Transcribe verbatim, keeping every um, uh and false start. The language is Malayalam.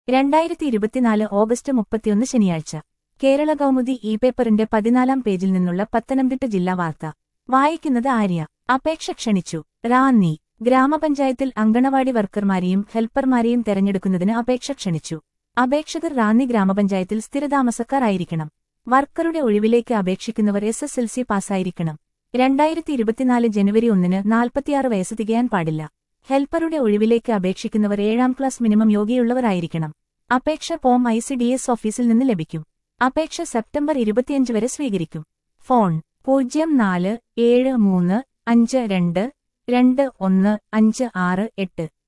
രണ്ടായിരത്തി ഇരുപത്തിനാല് ഓഗസ്റ്റ് മുപ്പത്തിയൊന്ന് ശനിയാഴ്ച കേരള കൗമുദി ഇ പേപ്പറിന്റെ പതിനാലാം പേജിൽ നിന്നുള്ള പത്തനംതിട്ട ജില്ലാ വാർത്ത വായിക്കുന്നത് ആര്യ. അപേക്ഷ ക്ഷണിച്ചു. റാന്നി ഗ്രാമപഞ്ചായത്തിൽ അങ്കണവാടി വർക്കർമാരെയും ഹെൽപ്പർമാരെയും തെരഞ്ഞെടുക്കുന്നതിന് അപേക്ഷ ക്ഷണിച്ചു. അപേക്ഷകർ റാന്നി ഗ്രാമപഞ്ചായത്തിൽ സ്ഥിരതാമസക്കാർ ആയിരിക്കണം. വർക്കറുടെ ഒഴിവിലേക്ക് അപേക്ഷിക്കുന്നവർ എസ് എസ് എൽ സി പാസ്സായിരിക്കണം. രണ്ടായിരത്തി ഇരുപത്തിനാല് ജനുവരി ഒന്നിന് നാൽപ്പത്തിയാറ് വയസ്സ് തികയാൻ പാടില്ല. ഹെൽപ്പറുടെ ഒഴിവിലേക്ക് അപേക്ഷിക്കുന്നവർ ഏഴാം ക്ലാസ് മിനിമം യോഗ്യയുള്ളവരായിരിക്കണം. അപേക്ഷ form I C D S ഓഫീസിൽ നിന്ന് ലഭിക്കും. അപേക്ഷ സെപ്റ്റംബർ ഇരുപത്തിയഞ്ച് വരെ സ്വീകരിക്കും. ഫോൺ പൂജ്യം നാല് ഏഴ് മൂന്ന് അഞ്ച് രണ്ട് രണ്ട് ഒന്ന് അഞ്ച് ആറ് എട്ട്.